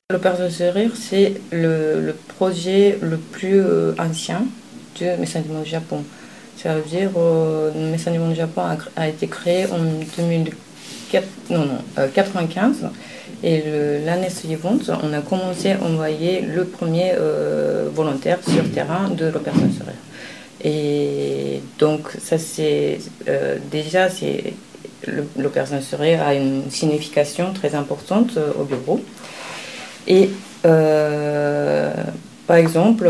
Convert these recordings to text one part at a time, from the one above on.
L'Opération Sourire, c'est le projet le plus ancien du Médecins du Monde du Japon. Ça veut dire le Médecins du Monde du Japon a été créé en 1995 et l'année suivante, on a commencé à envoyer le premier volontaire sur terrain de l'Opération Sourire. Et donc, ça c'est déjà, l'Opération Sourire a une signification très importante au bureau. Et par exemple,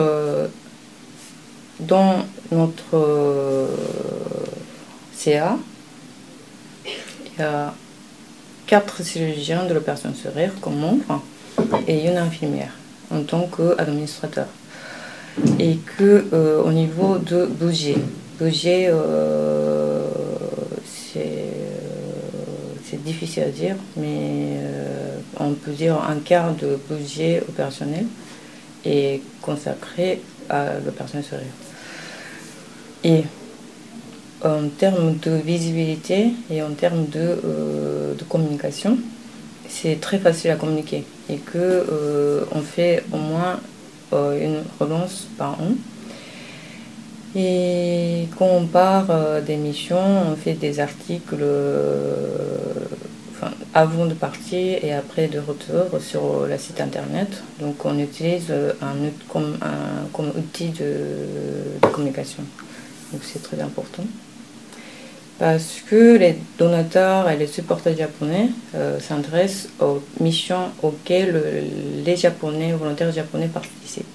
dans notre CA, il y a 4 chirurgiens de l'Opération Sourire comme membres et une infirmière en tant qu'administrateur. Et qu'au niveau de budget, c'est difficile à dire, mais on peut dire un quart de budget opérationnel est consacré à l'Opération Sourire. Et en termes de visibilité et en termes de communication, c'est très facile à communiquer et qu'on fait au moins une relance par an. Et quand on part des missions, on fait des articles avant de partir et après de retour sur le site internet. Donc on utilise comme outil de communication. Donc c'est très important. Parce que les donateurs et les supporters japonais s'intéressent aux missions auxquelles les volontaires japonais participent.